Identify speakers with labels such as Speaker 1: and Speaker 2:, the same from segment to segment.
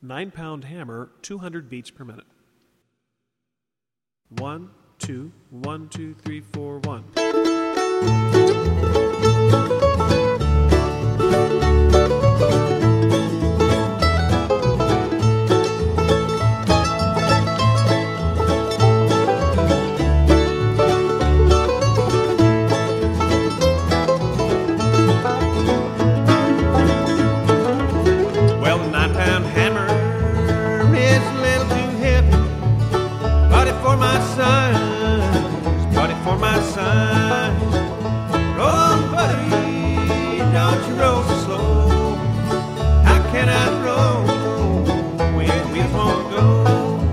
Speaker 1: 9-pound hammer, 200 beats per minute. 1, 2, 1, 2, 3, 4, 1. Well, the 9-pound hammer is a little too heavy, but it for my size, but it for my size. Roll on, buddy, don't you roll so slow. How can I roll when wheels won't go?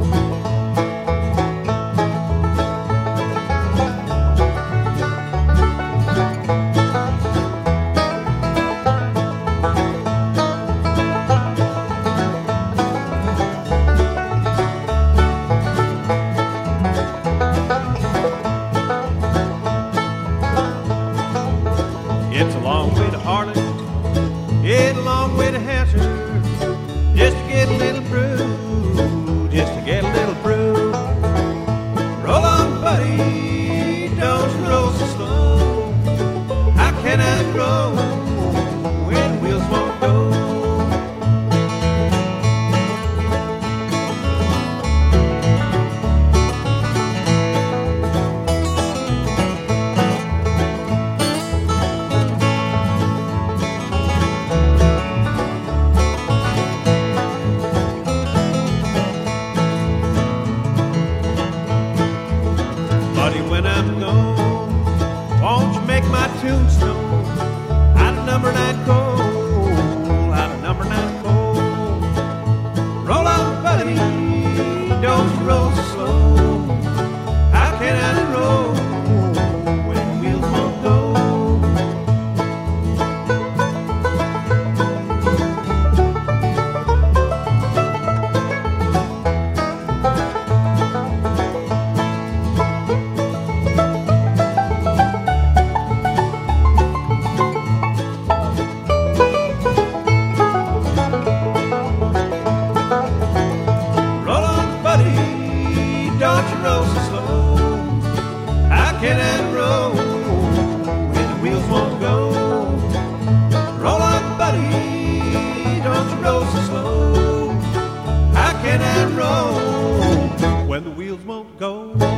Speaker 1: It's a long way to Arlen, it's a long way to Hampshire, just to get a little brew, just to get a little brew. Roll on, buddy, don't you roll so slow. How can I roll when wheels won't go? Buddy, when I'm gone, won't you make my tombstone out of number 9 coal, out of number 9 coal. Roll on, buddy, don't you roll so slow. How can I roll when wheels won't go? Roll on, buddy, don't you roll so slow. How can I roll when the wheels won't go? Roll on, buddy, don't you roll so slow. How can I roll when the wheels won't go?